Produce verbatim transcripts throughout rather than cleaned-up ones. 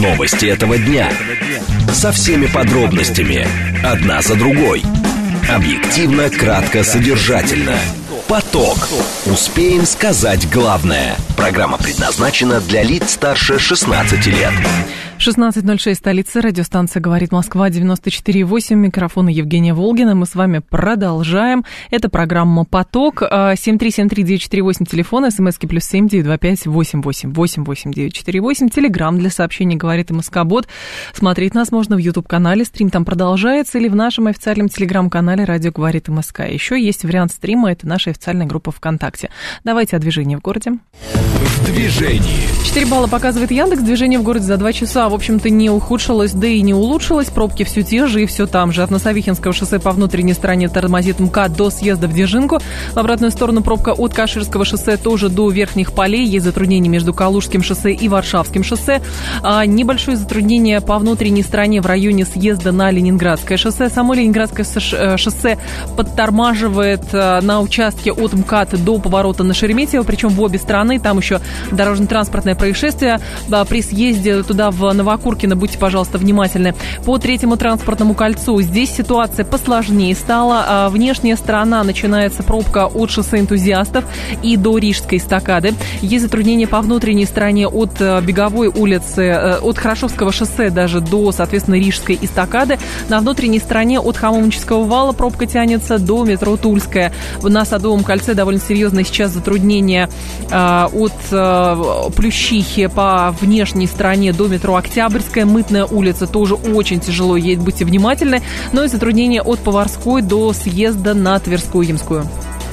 Новости этого дня. Со всеми подробностями. Одна за другой. Объективно, кратко, содержательно. Поток. Успеем сказать главное. Программа предназначена для лиц старше шестнадцати лет. шестнадцать ноль шесть, столица, радиостанция «Говорит Москва», девяносто четыре и восемь, микрофон Евгения Волгина. Мы с вами продолжаем. Это программа «Поток». семь три семь три девять четыре восемь, телефон, смски плюс семь девять два пять восемь восемь восемь восемь девять четыре восемь, телеграм для сообщений «Говорит МСК-бот». Смотреть нас можно в YouTube-канале, стрим там продолжается, или в нашем официальном телеграм-канале «Радио Говорит МСК». Еще есть вариант стрима, это наша официальная группа ВКонтакте. Давайте о движении в городе. В движении. четыре балла показывает Яндекс. Движение в городе за два часа, в общем-то, не ухудшилось, да и не улучшилось. Пробки все те же и все там же. От Носовихинского шоссе по внутренней стороне тормозит МКАД до съезда в Дежинку. В обратную сторону пробка от Каширского шоссе тоже до Верхних Полей. Есть затруднения между Калужским шоссе и Варшавским шоссе. А небольшое затруднение по внутренней стороне в районе съезда на Ленинградское шоссе. Само Ленинградское шоссе подтормаживает на участке от МКАД до поворота на Шереметьево, причем в обе стороны. Там еще дорожно-транспортное происшествие. При съезде туда в Новокуркино будьте, пожалуйста, внимательны. По Третьему транспортному кольцу здесь ситуация посложнее стала. Внешняя сторона начинается пробка от шоссе Энтузиастов и до Рижской эстакады. Есть затруднения по внутренней стороне от Беговой улицы, от Хорошевского шоссе даже до, соответственно, Рижской эстакады. На внутренней стороне от Хамовнического вала пробка тянется до метро Тульская. На Садовом кольце довольно серьезное сейчас затруднение от Плющихи по внешней стороне до метро Октябрьская. Мытная улица тоже очень тяжело едет, будьте внимательны. Но и затруднения от Поварской до съезда на Тверскую Ямскую.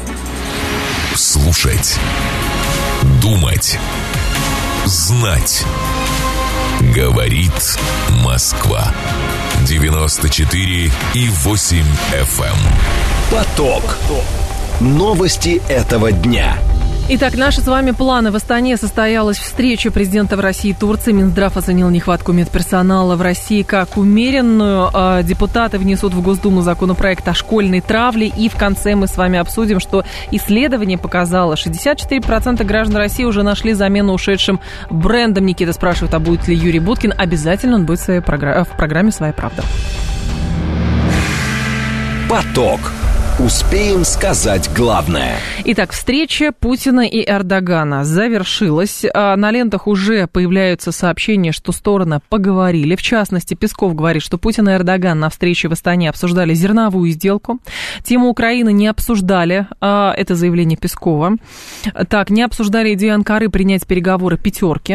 Слушать, думать, знать. Говорит Москва. девяносто четыре и восемь эф эм. Поток. Новости этого дня. Итак, наши с вами планы. В Астане состоялась встреча президентов России и Турции. Минздрав оценил нехватку медперсонала в России как умеренную. Депутаты внесут в Госдуму законопроект о школьной травле. И в конце мы с вами обсудим, что исследование показало, шестьдесят четыре процента граждан России уже нашли замену ушедшим брендам. Никита спрашивает, а будет ли Юрий Буткин. Обязательно он будет в, своей программе, в программе «Своя правда». Поток. Успеем сказать главное. Итак, встреча Путина и Эрдогана завершилась. На лентах уже появляются сообщения, что стороны поговорили. В частности, Песков говорит, что Путин и Эрдоган на встрече в Астане обсуждали зерновую сделку. Тему Украины не обсуждали. Это заявление Пескова. Так, не обсуждали идею Анкары принять переговоры пятерки.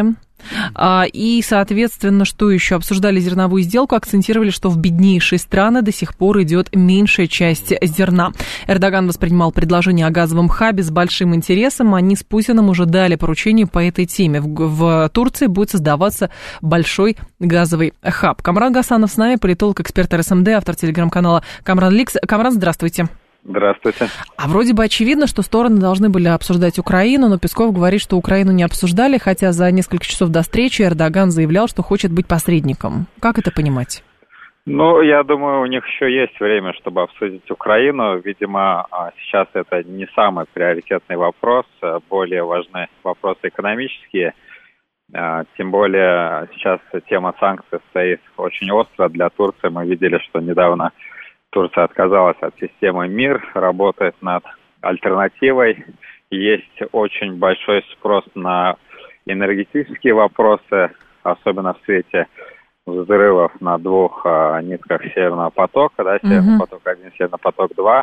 И, соответственно, что еще? Обсуждали зерновую сделку, акцентировали, что в беднейшие страны до сих пор идет меньшая часть зерна. Эрдоган воспринимал предложение о газовом хабе с большим интересом. Они с Путиным уже дали поручение по этой теме. В, в Турции будет создаваться большой газовый хаб. Камран Гасанов с нами, политолог, эксперт эр эс эм дэ, автор телеграм-канала Камран Ликс. Камран, здравствуйте. Здравствуйте. А вроде бы очевидно, что стороны должны были обсуждать Украину, но Песков говорит, что Украину не обсуждали, хотя за несколько часов до встречи Эрдоган заявлял, что хочет быть посредником. Как это понимать? Ну, я думаю, у них еще есть время, чтобы обсудить Украину. Видимо, сейчас это не самый приоритетный вопрос, более важны вопросы экономические. Тем более сейчас тема санкций стоит очень остро для Турции. Мы видели, что недавно Турция отказалась от системы МИР, работает над альтернативой. Есть очень большой спрос на энергетические вопросы, особенно в свете взрывов на двух а, нитках Северного потока, да, Северный uh-huh. поток-один, Северный поток-два.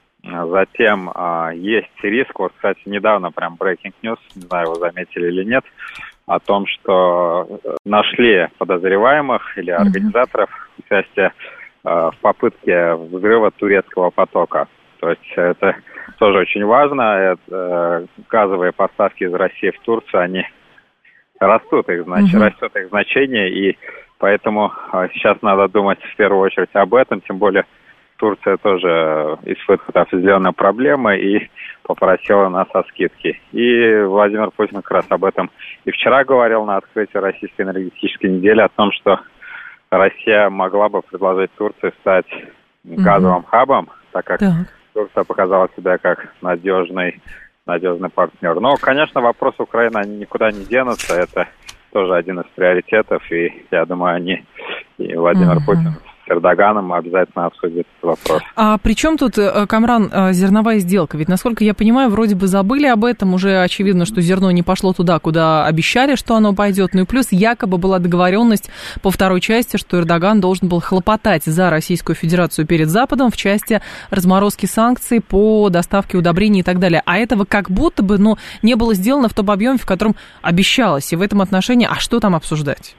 Затем а, есть риск, вот, кстати, недавно прям breaking news, не знаю, вы заметили или нет, о том, что нашли подозреваемых или организаторов uh-huh. участия в попытке взрыва турецкого потока. То есть это тоже очень важно. Это, газовые поставки из России в Турцию, они растут, их, значит, uh-huh. растет их значение, и поэтому сейчас надо думать в первую очередь об этом, тем более Турция тоже испытывает определенные проблемы и попросила нас о скидке. И Владимир Путин как раз об этом и вчера говорил на открытии Российской энергетической недели, о том, что Россия могла бы предложить Турции стать газовым mm-hmm. хабом, так как так. Турция показала себя как надежный, надежный партнер. Но, конечно, вопросы Украины, они никуда не денутся. Это тоже один из приоритетов, и я думаю, они, и Владимир uh-huh. Путин с Эрдоганом обязательно обсудят этот вопрос. А при чем тут, Камран, зерновая сделка? Ведь, насколько я понимаю, вроде бы забыли об этом, уже очевидно, что зерно не пошло туда, куда обещали, что оно пойдет. Ну и плюс якобы была договоренность по второй части, что Эрдоган должен был хлопотать за Российскую Федерацию перед Западом в части разморозки санкций по доставке удобрений и так далее. А этого как будто бы, ну, не было сделано в том объеме, в котором обещалось. И в этом отношении, а что там обсуждать?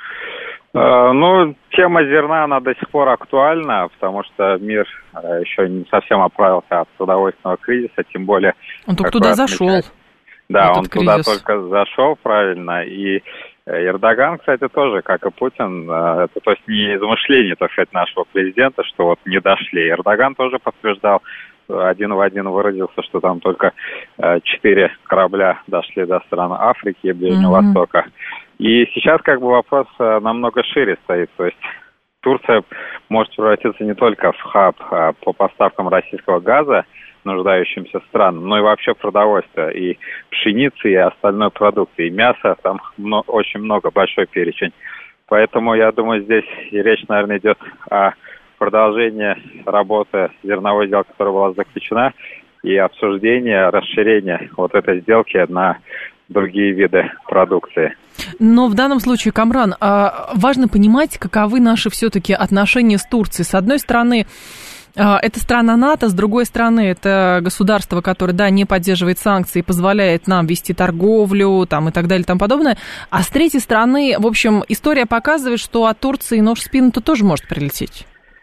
Ну, тема зерна, она до сих пор актуальна, потому что мир еще не совсем оправился от продовольственного кризиса, тем более... Он только туда зашел. Да, он туда только зашел, правильно, и Эрдоган, кстати, тоже, как и Путин, это то есть не измышление, так сказать, нашего президента, что вот не дошли. Эрдоган тоже подтверждал, один в один выразился, что там только четыре корабля дошли до стран Африки и Ближнего mm-hmm. Востока. И сейчас как бы вопрос намного шире стоит, то есть Турция может превратиться не только в хаб по поставкам российского газа нуждающимся странам, но и вообще продовольствия, и пшеницы, и остальной продукции, и мяса, там очень много, большой перечень. Поэтому, я думаю, здесь и речь, наверное, идет о продолжении работы зерновой сделки, которая была заключена, и обсуждение, расширение вот этой сделки на другие виды продукции. Но в данном случае, Камран, важно понимать, каковы наши все-таки отношения с Турцией. С одной стороны, это страна НАТО, с другой стороны, это государство, которое, да, не поддерживает санкции, позволяет нам вести торговлю там, и так далее и тому подобное. А с третьей стороны, в общем, история показывает, что от Турции нож в спину-то тоже может прилететь.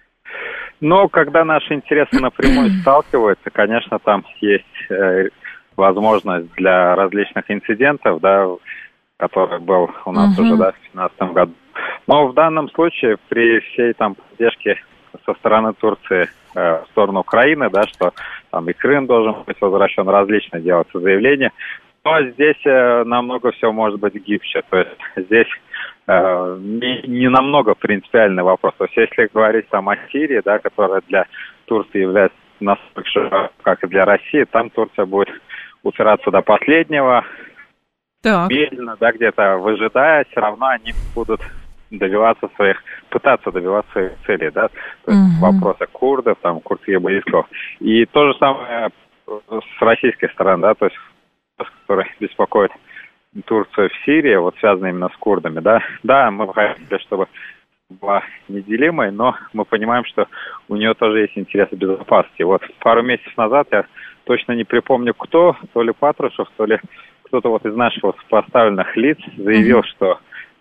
Но когда наши интересы напрямую сталкиваются, конечно, там есть э, возможность для различных инцидентов, да, который был у нас uh-huh. уже, да, в две тысячи пятнадцатом году. Но в данном случае при всей там поддержке со стороны Турции э, в сторону Украины, да, что там и Крым должен быть возвращен, различно делаются заявления. Но здесь э, намного все может быть гибче. То есть здесь э, не, не намного принципиальный вопрос. То есть если говорить там о Сирии, да, которая для Турции является настолько же, как и для России, там Турция будет упираться до последнего, так. медленно, да, где-то выжидая, все равно они будут добиваться своих, пытаться добиваться своих целей, да, то есть угу. вопросы курдов, там, курдских боевиков. И то же самое с российской стороны, да, то есть, который беспокоит Турцию в Сирии, вот связано именно с курдами, да. Да, мы хотели, чтобы была неделимой, но мы понимаем, что у нее тоже есть интересы безопасности. Вот пару месяцев назад, я точно не припомню кто, то ли Патрушев, то ли кто-то вот из наших вот поставленных лиц заявил, mm-hmm. что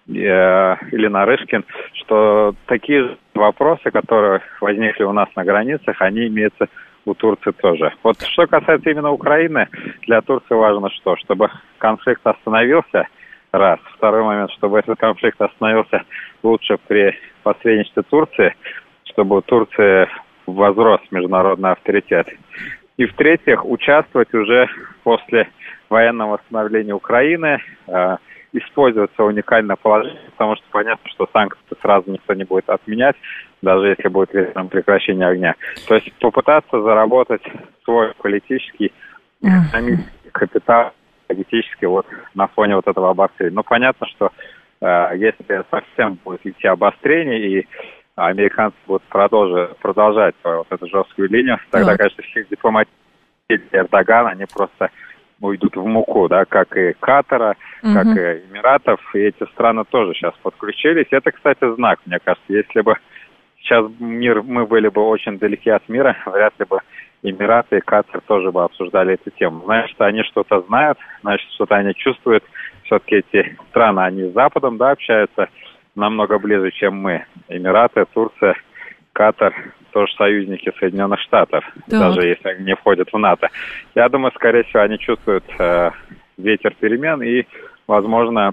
э, или Нарышкин, что такие же вопросы, которые возникли у нас на границах, они имеются у Турции тоже. Вот что касается именно Украины, для Турции важно что? Чтобы конфликт остановился, раз. Второй момент, чтобы этот конфликт остановился лучше при посредничестве Турции, чтобы у Турции возрос международный авторитет. И в-третьих, участвовать уже после военного восстановления Украины, э, использоваться уникальное положение, потому что понятно, что санкции сразу никто не будет отменять, даже если будет там, прекращение огня. То есть попытаться заработать свой политический, экономический капитал, политически вот на фоне вот этого обострения. Но понятно, что э, если совсем будет идти обострение и американцы будут продолжать, продолжать вот эту жесткую линию, тогда, да. конечно, все дипломатии Эрдогана, они просто уйдут в муку, да, как и Катара, угу. как и Эмиратов, и эти страны тоже сейчас подключились. Это, кстати, знак, мне кажется, если бы сейчас мир, мы были бы очень далеки от мира, вряд ли бы Эмираты и Катар тоже бы обсуждали эту тему. Значит, что они что-то знают, значит, что-то они чувствуют. Все-таки эти страны, они с Западом, да, общаются намного ближе, чем мы. Эмираты, Турция, Катар, тоже союзники Соединенных Штатов, да. даже если они не входят в НАТО. Я думаю, скорее всего, они чувствуют э, ветер перемен, и, возможно,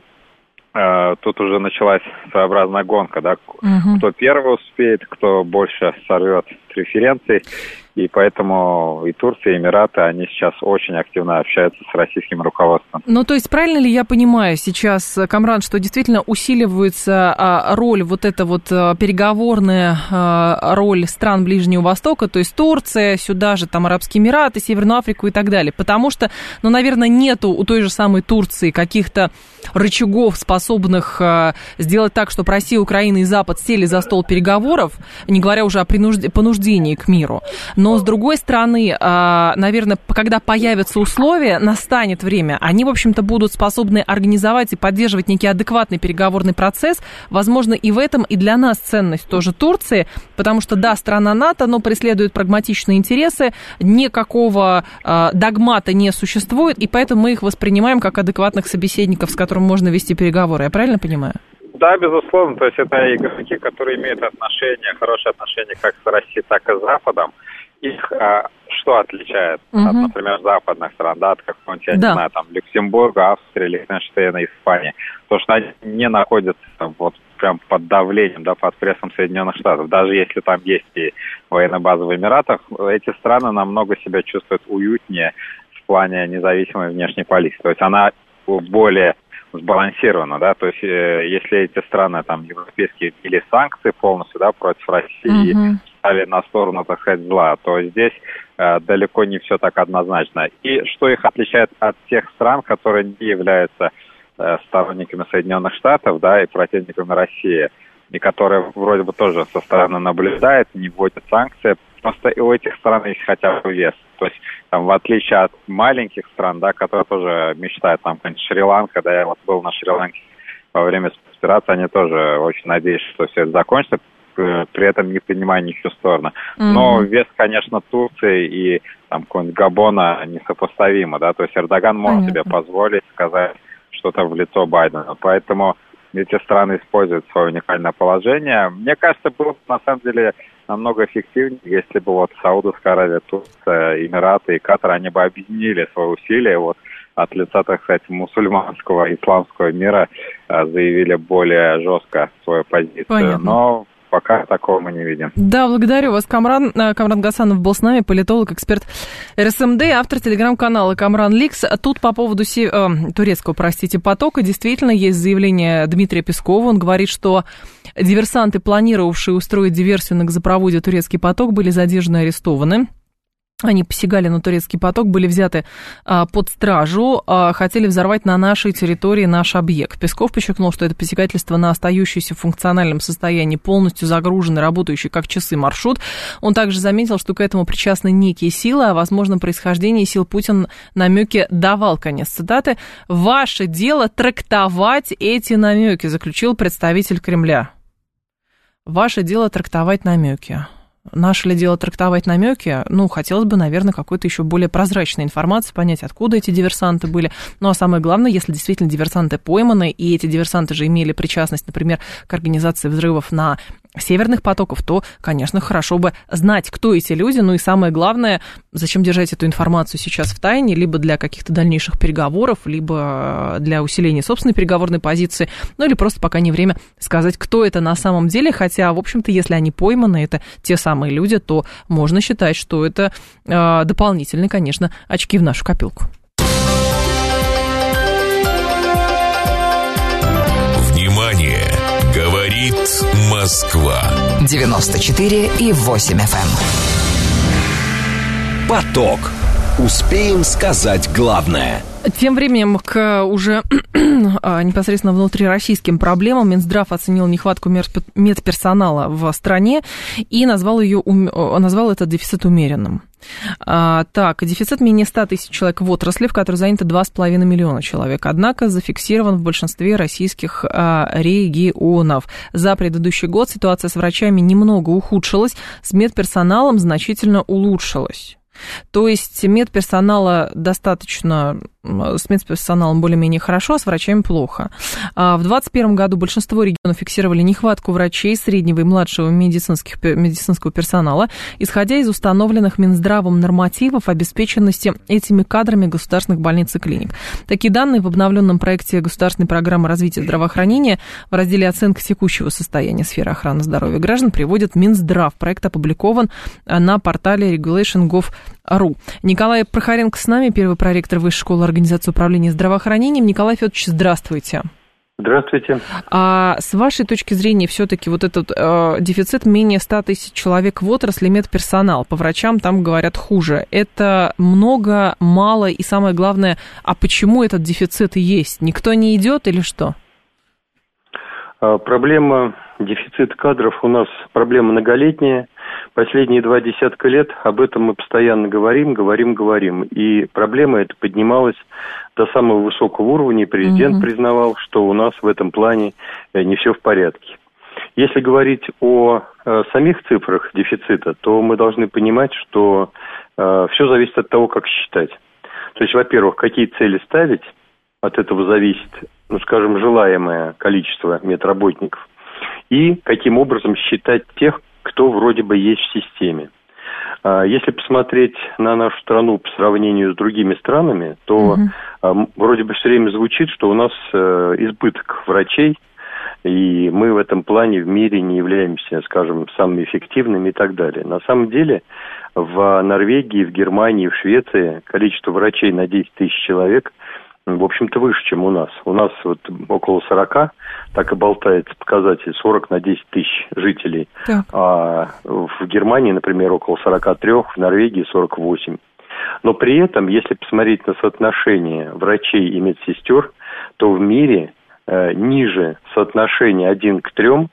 э, тут уже началась своеобразная гонка, да, угу. кто первый успеет, кто больше сорвет преференций. И поэтому и Турция, и Эмираты, они сейчас очень активно общаются с российским руководством. Ну, то есть, правильно ли я понимаю сейчас, Камран, что действительно усиливается а, роль, вот эта вот а, переговорная а, роль стран Ближнего Востока, то есть Турция, сюда же там Арабские Эмираты, Северную Африку и так далее? Потому что, ну, наверное, нету у той же самой Турции каких-то рычагов, способных а, сделать так, чтобы Россия, Украина и Запад сели за стол переговоров, не говоря уже о принужд... понуждении к миру. Но, с другой стороны, наверное, когда появятся условия, настанет время, они, в общем-то, будут способны организовать и поддерживать некий адекватный переговорный процесс. Возможно, и в этом и для нас ценность тоже Турции, потому что, да, страна НАТО, но преследует прагматичные интересы, никакого догмата не существует, и поэтому мы их воспринимаем как адекватных собеседников, с которыми можно вести переговоры. Я правильно понимаю? Да, безусловно. То есть это игроки, которые имеют отношения, хорошие отношения как с Россией, так и с Западом. Их а, что отличает uh-huh. от, например, западных стран, да, от какого-нибудь, я да. не знаю, там, Люксембурга, Австрии, Лихтенштейна, Испании? То, что они не находятся вот прям под давлением, да, под прессом Соединенных Штатов. Даже если там есть и военная база в Эмиратах, эти страны намного себя чувствуют уютнее в плане независимой внешней политики. То есть она более сбалансирована, да, то есть э, если эти страны там европейские ввели санкции полностью, да, против России uh-huh. и стали на сторону, так сказать, зла, то здесь э, далеко не все так однозначно. И что их отличает от тех стран, которые не являются э, сторонниками Соединенных Штатов, да, и противниками России, и которые вроде бы тоже со стороны наблюдают, не вводят санкции, просто и у этих стран есть хотя бы вес. То есть, там, в отличие от маленьких стран, да, которые тоже мечтают, там, какая-нибудь Шри-Ланка, да, я вот был на Шри-Ланке во время спецоперации, они тоже очень надеются, что все это закончится, при этом не принимая ничью сторону. Mm-hmm. Но вес, конечно, Турции и там какого-нибудь Габона несопоставимо, да, то есть Эрдоган может Понятно. себе позволить сказать что-то в лицо Байдена, поэтому эти страны используют свое уникальное положение. Мне кажется, было бы, на самом деле, намного эффективнее, если бы вот Саудовская Аравия, Турция, Эмираты и Катар, они бы объединили свои усилия, вот от лица, так сказать, мусульманского, исламского мира заявили более жестко свою позицию. Понятно. Но пока такого мы не видим. Да, благодарю вас, Камран. Камран Гасанов был с нами, политолог, эксперт эр эс эм дэ, автор телеграм-канала Камран Ликс. Тут по поводу си... э, турецкого, простите, потока действительно есть заявление Дмитрия Пескова. Он говорит, что диверсанты, планировавшие устроить диверсию на газопроводе «Турецкий поток», были задержаны и арестованы. Они посягали на турецкий поток, были взяты а, под стражу, а, хотели взорвать на нашей территории наш объект. Песков подчеркнул, что это посягательство на остающийся в функциональном состоянии, полностью загруженный, работающий как часы маршрут. Он также заметил, что к этому причастны некие силы, о возможном происхождении сил Путин намеки давал. Конец цитаты. «Ваше дело трактовать эти намеки», заключил представитель Кремля. «Ваше дело трактовать намеки». Наше ли дело трактовать намеки? Ну, хотелось бы, наверное, какой-то еще более прозрачной информации, понять, откуда эти диверсанты были. Ну, а самое главное, если действительно диверсанты пойманы, и эти диверсанты же имели причастность, например, к организации взрывов на северных потоков, то, конечно, хорошо бы знать, кто эти люди. Ну и самое главное, зачем держать эту информацию сейчас в тайне, либо для каких-то дальнейших переговоров, либо для усиления собственной переговорной позиции, ну или просто пока не время сказать, кто это на самом деле. Хотя, в общем-то, если они пойманы, это те самые люди, то можно считать, что это э, дополнительные, конечно, очки в нашу копилку. Внимание! Говорит Москва. девяносто четыре и восемь эф эм. Поток. Успеем сказать главное. Тем временем к уже непосредственно внутрироссийским проблемам Минздрав оценил нехватку медперсонала в стране и назвал, ее, назвал этот дефицит умеренным. А, так, дефицит менее ста тысяч человек в отрасли, в которой занято два с половиной миллиона человек, однако зафиксирован в большинстве российских а, регионов. За предыдущий год ситуация с врачами немного ухудшилась, с медперсоналом значительно улучшилась. То есть медперсонала достаточно, с медперсоналом более-менее хорошо, а с врачами плохо. В двадцать первом году большинство регионов фиксировали нехватку врачей среднего и младшего медицинских, медицинского персонала, исходя из установленных Минздравом нормативов обеспеченности этими кадрами государственных больниц и клиник. Такие данные в обновленном проекте государственной программы развития здравоохранения в разделе «Оценка текущего состояния сферы охраны здоровья граждан» приводит Минздрав. Проект опубликован на портале regulation точка gov точка ру. Николай Прохоренко с нами, первый проректор Высшей школы организации управления здравоохранением. Николай Федорович, здравствуйте. Здравствуйте. А с вашей точки зрения, все-таки вот этот э, дефицит менее ста тысяч человек в отрасли медперсонал, по врачам там говорят хуже. Это много, мало и самое главное, а почему этот дефицит есть? Никто не идет или что? А, проблема дефицита кадров у нас проблема многолетняя. Последние два десятка лет об этом мы постоянно говорим, говорим, говорим. И проблема эта поднималась до самого высокого уровня. Президент угу. признавал, что у нас в этом плане не все в порядке. Если говорить о э, самих цифрах дефицита, то мы должны понимать, что э, все зависит от того, как считать. То есть, во-первых, какие цели ставить, от этого зависит, ну, скажем, желаемое количество медработников. И каким образом считать тех, кто вроде бы есть в системе. Если посмотреть на нашу страну по сравнению с другими странами, то uh-huh. вроде бы все время звучит, что у нас избыток врачей, и мы в этом плане в мире не являемся, скажем, самыми эффективными и так далее. На самом деле в Норвегии, в Германии, в Швеции количество врачей на десять тысяч человек в общем-то, выше, чем у нас. У нас вот около сорока, так и болтается показатель, сорок на десять тысяч жителей. Так. А в Германии, например, около сорок три, в Норвегии сорок восемь. Но при этом, если посмотреть на соотношение врачей и медсестер, то в мире э, ниже соотношения один к трем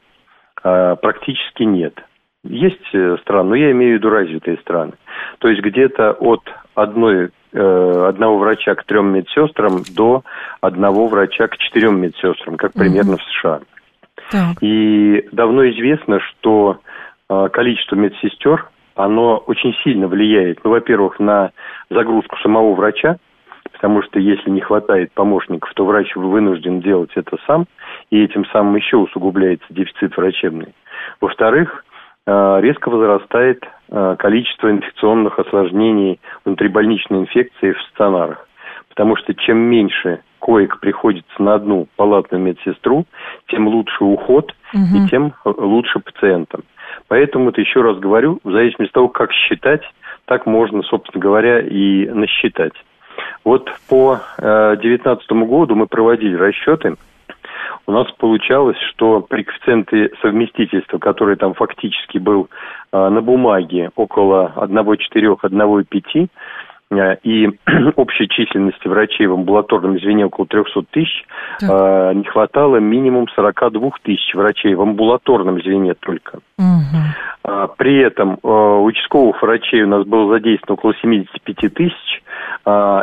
э, практически нет. Есть страны, но я имею в виду развитые страны. То есть где-то от одной одного врача к трем медсестрам до одного врача к четырем медсестрам, как примерно mm-hmm. в США. Так. И давно известно, что э, количество медсестер, оно очень сильно влияет, ну, во-первых, на загрузку самого врача, потому что если не хватает помощников, то врач вынужден делать это сам, и этим самым еще усугубляется дефицит врачебный. Во-вторых, резко возрастает количество инфекционных осложнений внутрибольничной инфекции в стационарах. Потому что чем меньше коек приходится на одну палатную медсестру, тем лучше уход угу. и тем лучше пациентам. Поэтому, вот еще раз говорю, в зависимости от того, как считать, так можно, собственно говоря, и насчитать. Вот по две тысячи девятнадцатому году мы проводили расчеты. У нас получалось, что при коэффициенте совместительства, который там фактически был э, на бумаге около один целых четыре - один целых пять, э, и общей численности врачей в амбулаторном звене около триста тысяч, э, не хватало минимум сорок два тысяч врачей в амбулаторном звене только. Угу. Э, при этом э, участковых врачей у нас было задействовано около семьдесят пять тысяч, э,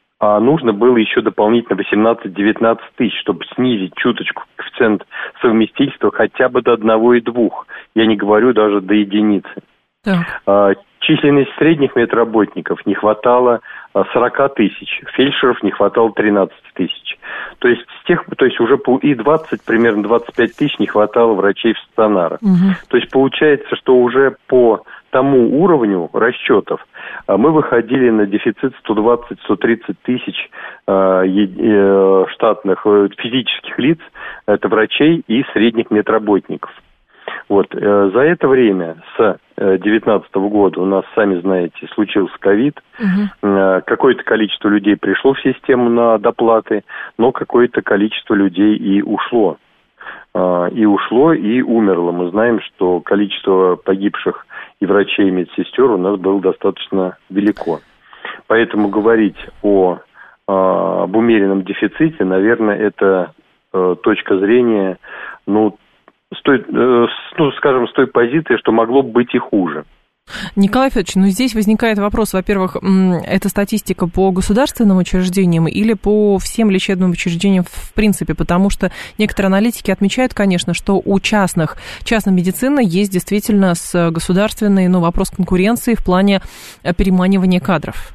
а нужно было еще дополнительно восемнадцать-девятнадцать тысяч, чтобы снизить чуточку коэффициент совместительства хотя бы до одного и двух. Я не говорю даже до единицы. А, численность средних медработников не хватало сорок тысяч, фельдшеров не хватало тринадцать тысяч. То есть, с тех, то есть уже и двадцать, примерно двадцать пять тысяч не хватало врачей в стационарах. Угу. То есть получается, что уже по тому уровню расчетов мы выходили на дефицит сто двадцать - сто тридцать тысяч э, штатных э, физических лиц, это врачей и средних медработников. Вот. Э, за это время, с две тысячи девятнадцатого года, у нас, сами знаете, случился ковид. Угу. Э, какое-то количество людей пришло в систему на доплаты, но какое-то количество людей и ушло. Э, и ушло, и умерло. Мы знаем, что количество погибших и врачей, и медсестер у нас было достаточно велико. Поэтому говорить о, э, об умеренном дефиците, наверное, это э, точка зрения, ну, с той, э, с, ну, скажем, с той позиции, что могло бы быть и хуже. Николай Федорович, ну здесь возникает вопрос, во-первых, это статистика по государственным учреждениям или по всем лечебным учреждениям в принципе, потому что некоторые аналитики отмечают, конечно, что у частных, частной медицины есть действительно с государственной, ну, вопрос конкуренции в плане переманивания кадров.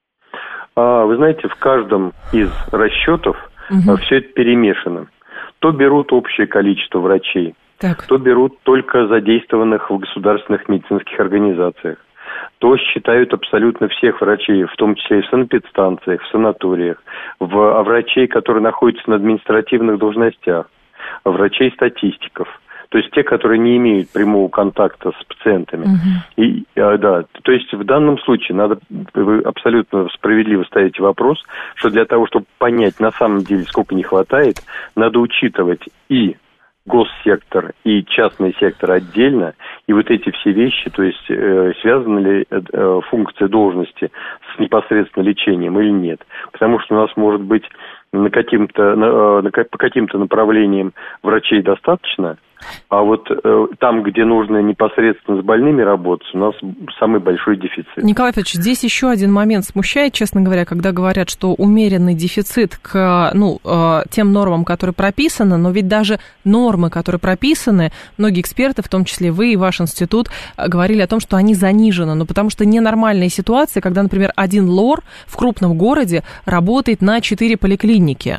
А, вы знаете, в каждом из расчетов угу. все это перемешано. То берут общее количество врачей, так. то берут только задействованных в государственных медицинских организациях, то считают абсолютно всех врачей, в том числе и в санэпидстанциях, в санаториях, в, а врачей, которые находятся на административных должностях, врачей-статистиков. То есть те, которые не имеют прямого контакта с пациентами. Uh-huh. И, а, да, то есть в данном случае надо, вы абсолютно справедливо ставите вопрос, что для того, чтобы понять на самом деле, сколько не хватает, надо учитывать и госсектор, и частный сектор отдельно, и вот эти все вещи, то есть э, связаны ли э, функция должности с непосредственно лечением или нет. Потому что у нас может быть на каким-то, на, на, по каким-то направлениям врачей достаточно, а вот э, там, где нужно непосредственно с больными работать, у нас самый большой дефицит. Николай Федорович, здесь еще один момент смущает, честно говоря, когда говорят, что умеренный дефицит к ну, э, тем нормам, которые прописаны, но ведь даже нормы, которые прописаны, многие эксперты, в том числе вы и ваш институт, говорили о том, что они занижены, но потому что ненормальная ситуация, когда, например, один лор в крупном городе работает на четыре поликлиники.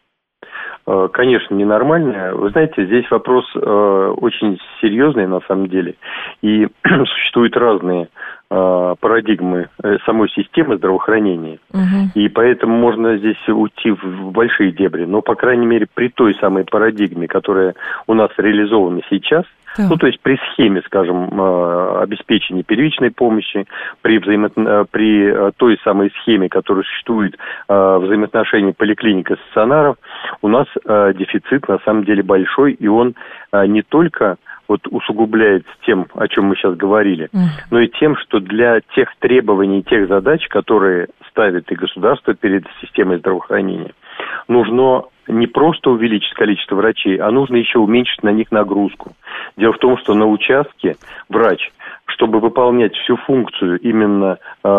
Конечно, ненормально. Вы знаете, здесь вопрос э, очень серьезный на самом деле. И существуют разные э, парадигмы самой системы здравоохранения. Угу. И поэтому можно здесь уйти в большие дебри. Но, по крайней мере, при той самой парадигме, которая у нас реализована сейчас, да. ну, то есть при схеме, скажем, э, обеспечения первичной помощи, при, взаимо... при той самой схеме, которая существует э, взаимоотношений поликлиник и стационаров, у нас э, дефицит на самом деле большой, и он э, не только вот усугубляется тем, о чем мы сейчас говорили, mm. но и тем, что для тех требований, тех задач, которые ставит и государство перед системой здравоохранения, нужно не просто увеличить количество врачей, а нужно еще уменьшить на них нагрузку. Дело в том, что на участке врач, чтобы выполнять всю функцию именно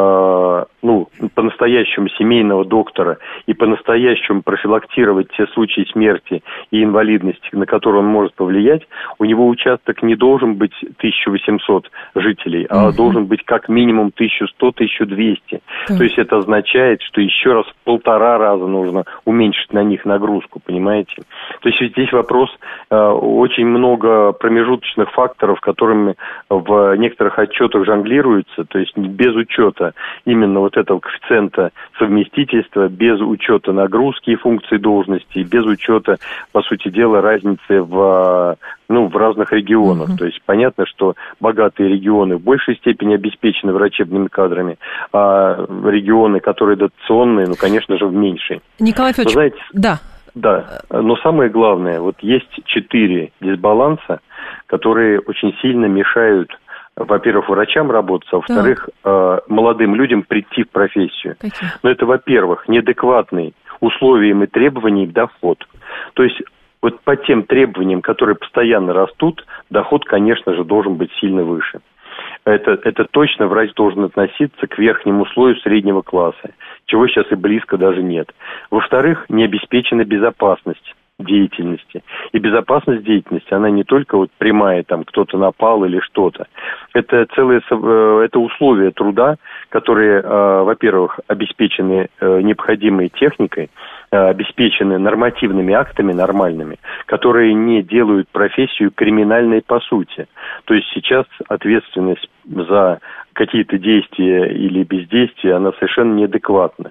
э, ну, по-настоящему семейного доктора и по-настоящему профилактировать те случаи смерти и инвалидности, на которые он может повлиять, у него участок не должен быть тысяча восемьсот жителей, а угу. должен быть как минимум тысяча сто - тысяча двести. Да. То есть это означает, что еще раз в полтора раза нужно уменьшить на них нагрузку, понимаете? То есть здесь вопрос, э, очень много промежуточных факторов, которыми в некоторых отчетах жонглируются, то есть без учета именно вот этого коэффициента совместительства, без учета нагрузки и функций должности, без учета, по сути дела, разницы в, ну, в разных регионах. Uh-huh. То есть понятно, что богатые регионы в большей степени обеспечены врачебными кадрами, а регионы, которые дотационные, ну, конечно же, в меньшей. Николай Федорович, но, знаете, да. Да, но самое главное, вот есть четыре дисбаланса, которые очень сильно мешают, во-первых, врачам работать, а во-вторых, да. молодым людям прийти в профессию. Какие? Но это, во-первых, неадекватный условиям и требованиям доход. То есть вот по тем требованиям, которые постоянно растут, доход, конечно же, должен быть сильно выше. Это, это точно врач должен относиться к верхнему слою среднего класса, чего сейчас и близко даже нет. Во-вторых, не обеспечена безопасность деятельности. И безопасность деятельности, она не только вот прямая, там кто-то напал или что-то. Это целые, это условия труда, которые, во-первых, обеспечены необходимой техникой, обеспечены нормативными актами нормальными, которые не делают профессию криминальной по сути. То есть сейчас ответственность за какие-то действия или бездействия, она совершенно неадекватна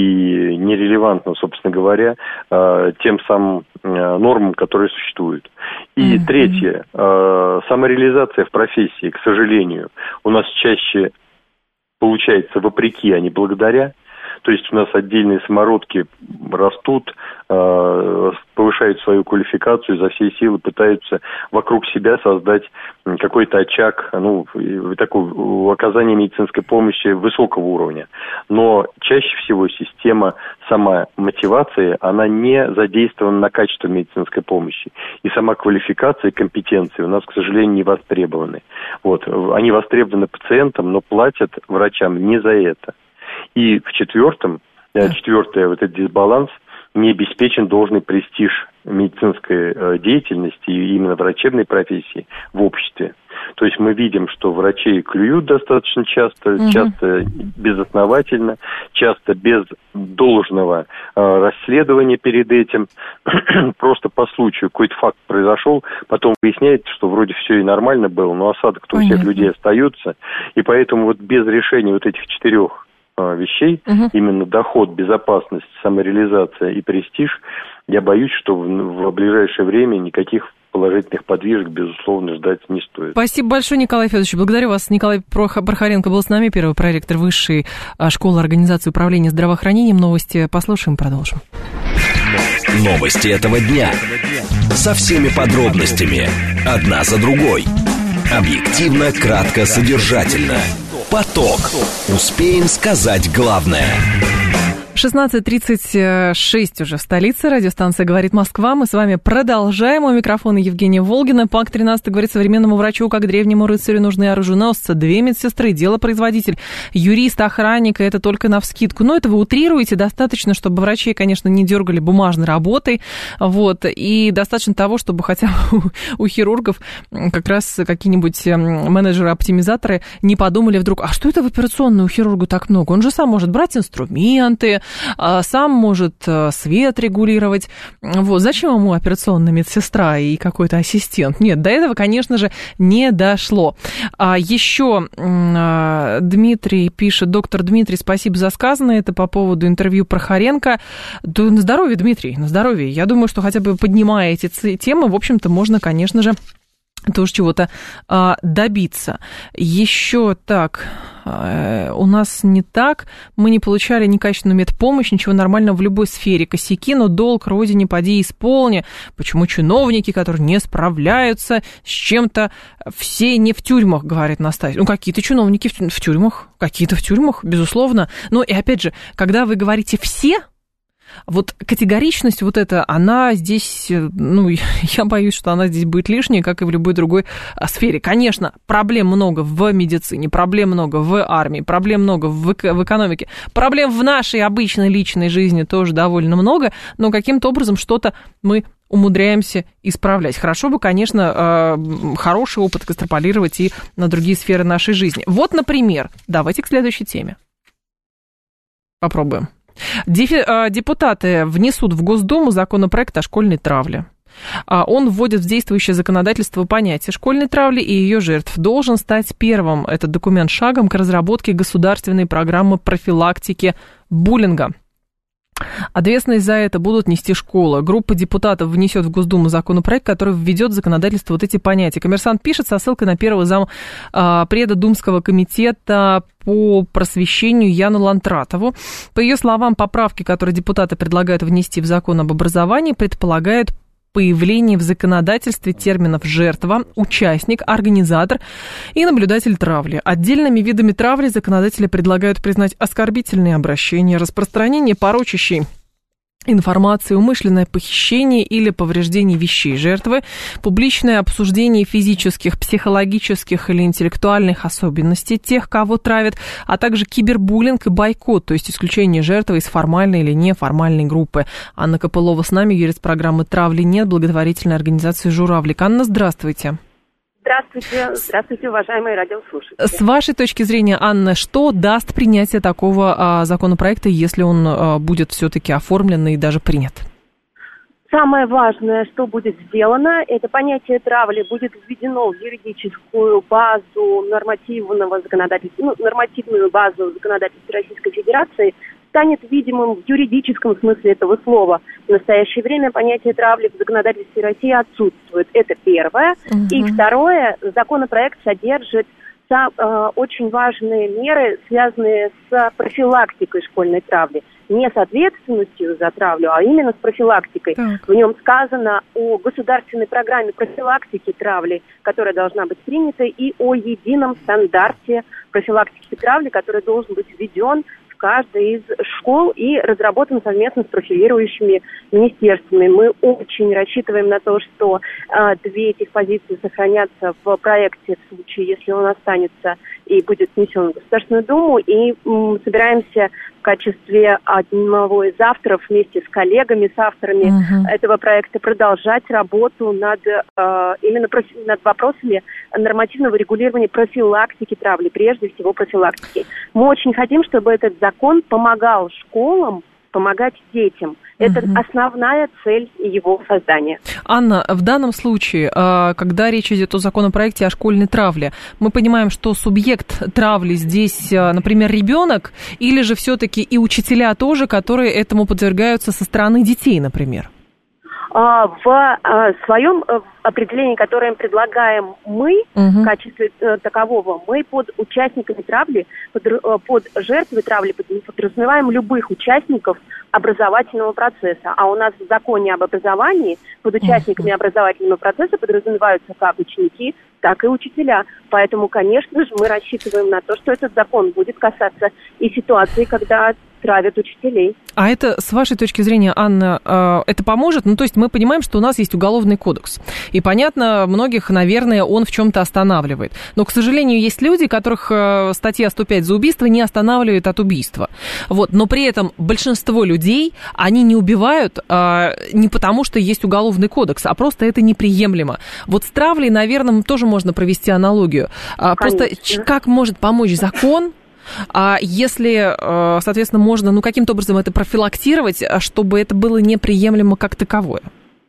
и нерелевантна, собственно говоря, тем самым нормам, которые существуют. И mm-hmm. третье, самореализация в профессии, к сожалению, у нас чаще получается вопреки, а не благодаря. То есть у нас отдельные самородки растут, повышают свою квалификацию, изо всей силы пытаются вокруг себя создать какой-то очаг, ну, такого оказания медицинской помощи высокого уровня. Но чаще всего система сама мотивации, она не задействована на качество медицинской помощи. И сама квалификация и компетенции у нас, к сожалению, не востребованы. Вот. Они востребованы пациентам, но платят врачам не за это. И в четвертом, четвертое, вот этот дисбаланс, не обеспечен должный престиж медицинской э, деятельности и именно врачебной профессии в обществе. То есть мы видим, что врачей клюют достаточно часто, угу. часто безосновательно, часто без должного э, расследования перед этим. Просто по случаю какой-то факт произошел, потом выясняется, что вроде все и нормально было, но осадок-то у всех людей остается. И поэтому вот без решения вот этих четырех вещей, угу. именно доход, безопасность, самореализация и престиж, я боюсь, что в, в ближайшее время никаких положительных подвижек, безусловно, ждать не стоит. Спасибо большое, Николай Федорович. Благодарю вас. Николай Прохоренко был с нами, первый проректор Высшей школы организации управления здравоохранением. Новости послушаем, продолжим. Новости этого дня. Со всеми подробностями. Одна за другой. Объективно, кратко, содержательно. Поток. Успеем сказать главное. шестнадцать тридцать шесть уже в столице. Радиостанция «Говорит Москва». Мы с вами продолжаем. У микрофона Евгения Волгина. Пункт тринадцать говорит: современному врачу, как древнему рыцарю, нужны оруженосцы, две медсестры, делопроизводитель, юрист, охранник. И это только навскидку. Но это вы утрируете. Достаточно, чтобы врачей, конечно, не дергали бумажной работой. Вот. И достаточно того, чтобы хотя бы у хирургов как раз какие-нибудь менеджеры-оптимизаторы не подумали вдруг: а что это в операционной у хирурга так много? Он же сам может брать инструменты, сам может свет регулировать. Вот. Зачем ему операционная медсестра и какой-то ассистент? Нет, до этого, конечно же, не дошло. А еще Дмитрий пишет: доктор Дмитрий, спасибо за сказанное. Это по поводу интервью Прохоренко. Да, на здоровье, Дмитрий, на здоровье. Я думаю, что хотя бы поднимая эти темы, в общем-то, можно, конечно же, тоже чего-то а, добиться. Еще так, а, у нас не так. Мы не получали некачественную медпомощь, ничего нормального в любой сфере. Косяки, но долг родине поди исполни. Почему чиновники, которые не справляются с чем-то, все не в тюрьмах, говорит Настасья. Ну, какие-то чиновники в, в тюрьмах, какие-то в тюрьмах, безусловно. Но и опять же, когда вы говорите «все», вот категоричность вот эта, она здесь, ну, я боюсь, что она здесь будет лишняя, как и в любой другой сфере. Конечно, проблем много в медицине, проблем много в армии, проблем много в, в экономике, проблем в нашей обычной личной жизни тоже довольно много, но каким-то образом что-то мы умудряемся исправлять. Хорошо бы, конечно, хороший опыт экстраполировать и на другие сферы нашей жизни. Вот, например, давайте к следующей теме. Попробуем. Депутаты внесут в Госдуму законопроект о школьной травле. Он вводит в действующее законодательство понятие школьной травли и ее жертв. Должен стать первым этот документ шагом к разработке государственной программы профилактики буллинга. Ответственность за это будут нести школы. Группа депутатов внесет в Госдуму законопроект, который введет в законодательство вот эти понятия. «Коммерсант» пишет со ссылкой на первого зам э, преда Думского комитета по просвещению Яну Лантратову. По ее словам, поправки, которые депутаты предлагают внести в закон об образовании, предполагают появление в законодательстве терминов «жертва», «участник», «организатор» и «наблюдатель травли». Отдельными видами травли законодатели предлагают признать оскорбительные обращения, распространение порочащей информации, умышленное похищение или повреждение вещей жертвы, публичное обсуждение физических, психологических или интеллектуальных особенностей тех, кого травят, а также кибербуллинг и бойкот, то есть исключение жертвы из формальной или неформальной группы. Анна Копылова с нами, юрист программы «Травли нет», благотворительной организации «Журавлик». Анна, здравствуйте. Здравствуйте, здравствуйте, уважаемые радиослушатели. С вашей точки зрения, Анна, что даст принятие такого а, законопроекта, если он а, будет все-таки оформлен и даже принят? Самое важное, что будет сделано, это понятие травли будет введено в юридическую базу нормативного законодательства, ну, нормативную базу законодательства Российской Федерации, станет видимым в юридическом смысле этого слова. В настоящее время понятие травли в законодательстве России отсутствует. Это первое. Угу. И второе, законопроект содержит очень важные меры, связанные с профилактикой школьной травли. Не с ответственностью за травлю, а именно с профилактикой. Так. В нем сказано о государственной программе профилактики травли, которая должна быть принята, и о едином стандарте профилактики травли, который должен быть введен в каждой из школ и разработан совместно с профилирующими министерствами. Мы очень рассчитываем на то, что э, две этих позиции сохранятся в проекте в случае, если он останется и будет внесен в Государственную Думу, и м, собираемся в качестве одного из авторов вместе с коллегами, с авторами uh-huh. этого проекта продолжать работу над э, именно профи- над вопросами нормативного регулирования профилактики травли, прежде всего профилактики. Мы очень хотим, чтобы этот закон помогал школам помогать детям. Это угу. основная цель его создания. Анна, в данном случае, когда речь идет о законопроекте о школьной травле, мы понимаем, что субъект травли здесь, например, ребенок, или же все-таки и учителя тоже, которые этому подвергаются со стороны детей, например? В своем определении, которое предлагаем мы угу. в качестве такового, мы под участниками травли, под, под жертвой травли подразумеваем любых участников образовательного процесса. А у нас в законе об образовании под участниками образовательного процесса подразумеваются как ученики, так и учителя. Поэтому, конечно же, мы рассчитываем на то, что этот закон будет касаться и ситуации, когда травят учителей. А это, с вашей точки зрения, Анна, это поможет? Ну, то есть мы понимаем, что у нас есть уголовный кодекс. И, понятно, многих, наверное, он в чем-то останавливает. Но, к сожалению, есть люди, которых статья сто пять за убийство не останавливает от убийства. Вот. Но при этом большинство людей, они не убивают а, не потому, что есть уголовный кодекс, а просто это неприемлемо. Вот с травлей, наверное, тоже можно провести аналогию. А, просто как может помочь закон, а если, соответственно, можно, ну, каким-то образом это профилактировать, чтобы это было неприемлемо как таковое?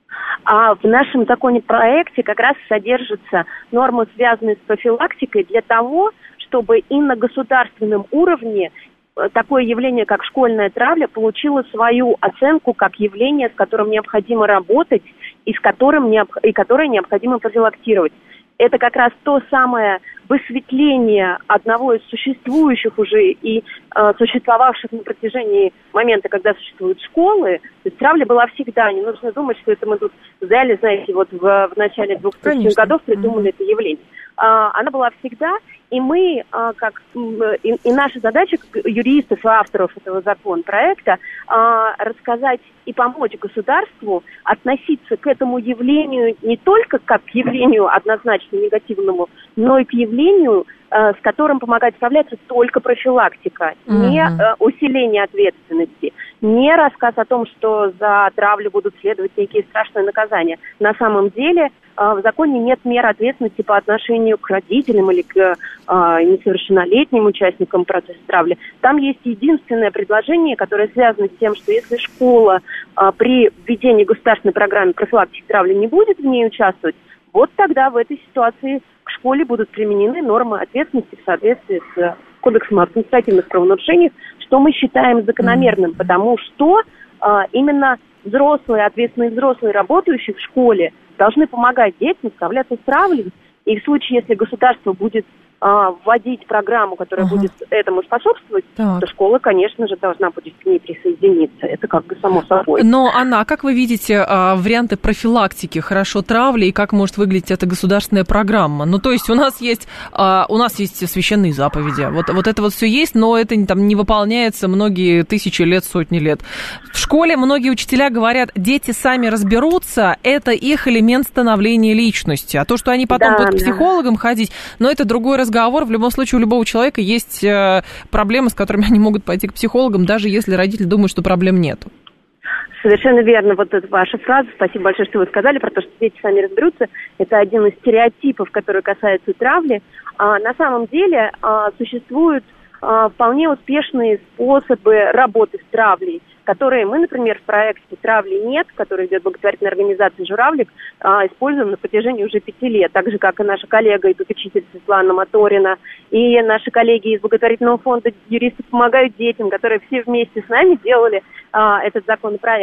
А в нашем законе-проекте как раз содержатся нормы, связанные с профилактикой, для того, чтобы и на государственном уровне такое явление, как школьная травля, получило свою оценку как явление, с которым необходимо работать и, с которым необ... и которое необходимо профилактировать. Это как раз то самое высветление одного из существующих уже и э, существовавших на протяжении момента, когда существуют школы. То есть травля была всегда. Не нужно думать, что это мы тут взяли, знаете, вот в, в начале двухтысячных годов придумали mm-hmm. это явление. А, она была всегда, и мы, а, как и, и наша задача, как юристов и авторов этого законопроекта, а, рассказать и помочь государству относиться к этому явлению не только как к явлению однозначно негативному, но и к явлению, с которым помогает справляться только профилактика, mm-hmm. не усиление ответственности, не рассказ о том, что за травлю будут следовать некие страшные наказания. На самом деле в законе нет мер ответственности по отношению к родителям или к несовершеннолетним участникам процесса травли. Там есть единственное предложение, которое связано с тем, что если школа при введении государственной программы профилактики травли не будет в ней участвовать, вот тогда в этой ситуации к школе будут применены нормы ответственности в соответствии с Кодексом об административных правонарушениях, что мы считаем закономерным, потому что а, именно взрослые, ответственные взрослые, работающие в школе, должны помогать детям справляться с травлей. И в случае, если государство будет а, вводить программу, которая ага. будет этому способствовать, так. то школа, конечно же, должна будет к ней присоединиться. Это как бы само собой. Но, Анна, а как вы видите а, варианты профилактики хорошо травли и как может выглядеть эта государственная программа? Ну, то есть у нас есть, а, у нас есть священные заповеди. Вот, вот это вот все есть, но это там не выполняется многие тысячи лет, сотни лет. В школе многие учителя говорят, дети сами разберутся, это их элемент становления личности. А то, что они потом да, будут да. к психологам ходить, но это другой разговор. В любом случае, у любого человека есть проблемы, с которыми они могут пойти к психологам, даже если родители думают, что проблем нету. Совершенно верно. Вот эта ваша фраза, спасибо большое, что вы сказали про то, что дети сами разберутся. Это один из стереотипов, который касается травли. А на самом деле а, существуют а, вполне успешные способы работы с травлей, которые мы, например, в проекте «Травли нет», который ведет благотворительная организация «Журавлик», используем на протяжении уже пяти лет, так же, как и наша коллега и попечитель Светлана Моторина, и наши коллеги из благотворительного фонда «Юристы помогают детям», которые все вместе с нами делали а, этот законопроект.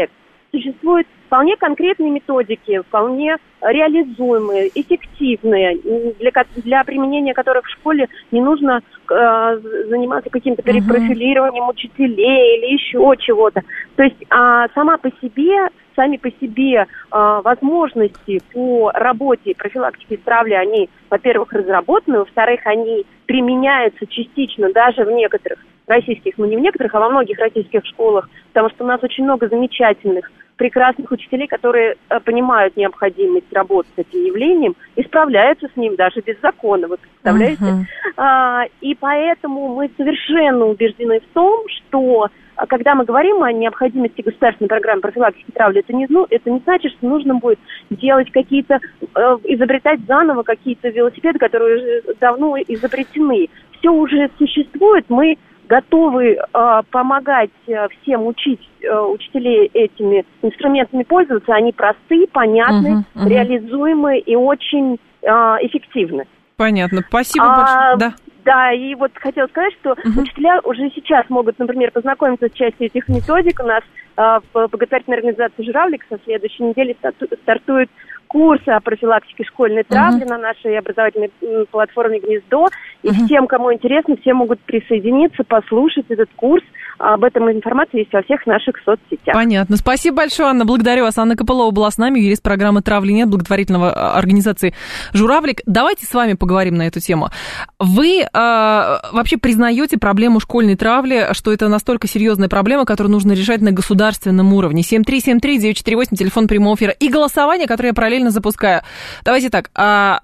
существуют вполне конкретные методики, вполне реализуемые, эффективные, для, для применения которых в школе не нужно э, заниматься каким-то перепрофилированием uh-huh. учителей или еще чего-то. То есть э, сама по себе, сами по себе э, возможности по работе и профилактике травли, они, во-первых, разработаны, во-вторых, они применяются частично даже в некоторых российских, ну не в некоторых, а во многих российских школах, потому что у нас очень много замечательных, прекрасных учителей, которые э, понимают необходимость работы с этим явлением и справляются с ним даже без закона, вы представляете? Uh-huh. А, и поэтому мы совершенно убеждены в том, что когда мы говорим о необходимости государственной программы профилактики травли, это не, ну, это не значит, что нужно будет делать какие-то, э, изобретать заново какие-то велосипеды, которые уже давно изобретены. Все уже существует, мы готовы э, помогать э, всем учить э, учителей этими инструментами пользоваться. Они простые, понятны, uh-huh, uh-huh. реализуемы и очень э, эффективны. Понятно. Спасибо а, большое. Да. Да, и вот хотела сказать, что uh-huh. учителя уже сейчас могут, например, познакомиться с частью этих методик. У нас э, в благотворительной организации «Журавлик» со следующей недели старту- стартует курсы о профилактике школьной травли uh-huh. на нашей образовательной платформе «Гнездо». И uh-huh. всем, кому интересно, все могут присоединиться, послушать этот курс. Об этом информация есть во всех наших соцсетях. Понятно. Спасибо большое, Анна. Благодарю вас. Анна Копылова была с нами, юрист программы «Травли нет» благотворительного организации «Журавлик». Давайте с вами поговорим на эту тему. Вы э, вообще признаете проблему школьной травли, что это настолько серьезная проблема, которую нужно решать на государственном уровне? семь три семь три девять четыре восемь, телефон прямого эфира. И голосование, которое я параллельно запускаю. Давайте так. А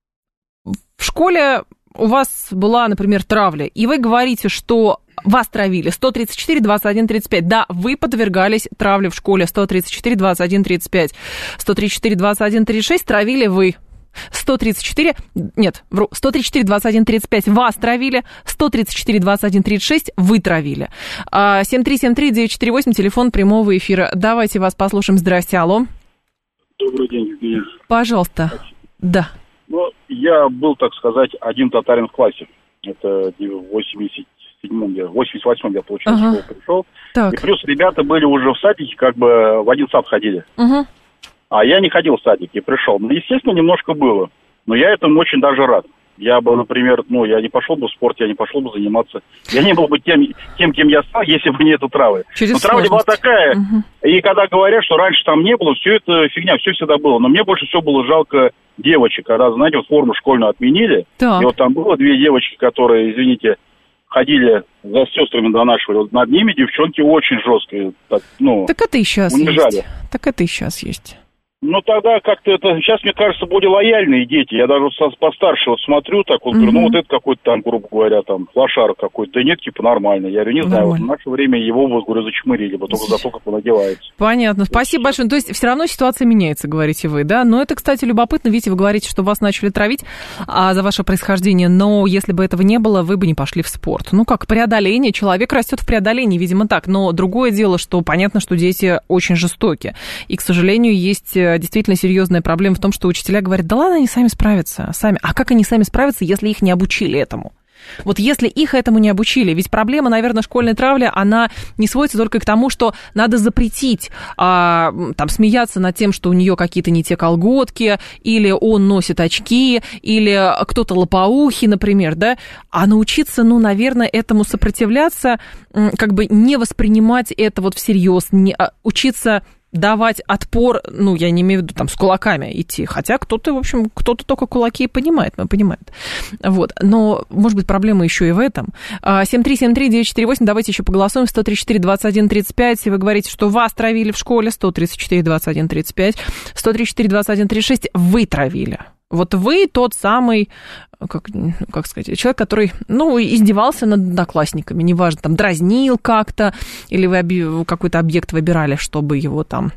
в школе у вас была, например, травля, и вы говорите, что вас травили. сто тридцать четыре двадцать один тридцать пять. Да, вы подвергались травле в школе. сто тридцать четыре двадцать один тридцать пять. сто тридцать четыре двадцать один тридцать шесть. Травили вы. сто тридцать четыре... Нет, вру. сто тридцать четыре двадцать один тридцать пять. Вас травили. сто тридцать четыре двадцать один тридцать шесть. Вы травили. семь три семь три девять четыре восемь. Телефон прямого эфира. Давайте вас послушаем. Здрасте, алло. Добрый день, Евгения. Пожалуйста. Да. Ну, я был, так сказать, один татарин в классе. Это в восемьдесят седьмом, восемьдесят восьмом я, получается, ага. в школу пришел. Так. И плюс ребята были уже в садике, как бы в один сад ходили. Угу. А я не ходил в садик и пришел. Ну, естественно, немножко было. Но я этому очень даже рад. Я бы, например, ну, я не пошел бы в спорт, я не пошел бы заниматься. Я не был бы тем, тем кем я стал, если бы не эту травы. Но травля была такая. Угу. И когда говорят, что раньше там не было, все это фигня, все всегда было. Но мне больше всего было жалко девочек, когда, знаете, вот форму школьную отменили. Так. И вот там было две девочки, которые, извините, ходили за сестрами донашивали. Вот над ними девчонки очень жесткие. Так, ну, так это и сейчас унижали. Есть. Так это и сейчас есть. Ну, тогда как-то это... Сейчас, мне кажется, более лояльные дети. Я даже постарше вот смотрю, так вот, mm-hmm. говорю, ну, вот это какой-то там, грубо говоря, там, лошара какой-то. Да нет, типа, нормально. Я говорю, не знаю, вот в наше время его, вот, говорю, зачмырили бы, только за то, как он одевается. Понятно. Спасибо большое. То есть, все равно ситуация меняется, говорите вы, да? Но это, кстати, любопытно. Видите, вы говорите, что вас начали травить а, за ваше происхождение, но если бы этого не было, вы бы не пошли в спорт. Ну, как преодоление. Человек растет в преодолении, видимо, так. Но другое дело, что понятно, что дети очень жестоки. И, к сожалению, есть действительно серьезная проблема в том, что учителя говорят, да ладно, они сами справятся, сами. А как они сами справятся, если их не обучили этому? Вот если их этому не обучили, ведь проблема, наверное, школьной травли, она не сводится только к тому, что надо запретить а, там, смеяться над тем, что у нее какие-то не те колготки, или он носит очки, или кто-то лопоухий, например, да, а научиться, ну, наверное, этому сопротивляться, как бы не воспринимать это вот всерьез, не, а, учиться давать отпор, ну, я не имею в виду там с кулаками идти, хотя кто-то, в общем, кто-то только кулаки и понимает, мы понимаем. Вот, но, может быть, проблема еще и в этом. семь три семь три девять четыре восемь, давайте еще поголосуем, сто тридцать четыре двадцать один тридцать пять, вы говорите, что вас травили в школе, сто тридцать четыре двадцать один тридцать пять, сто тридцать четыре двадцать один тридцать шесть, вы травили. Вот вы тот самый, как, как сказать, человек, который, ну, издевался над одноклассниками, неважно, там, дразнил как-то, или вы оби- какой-то объект выбирали, чтобы его там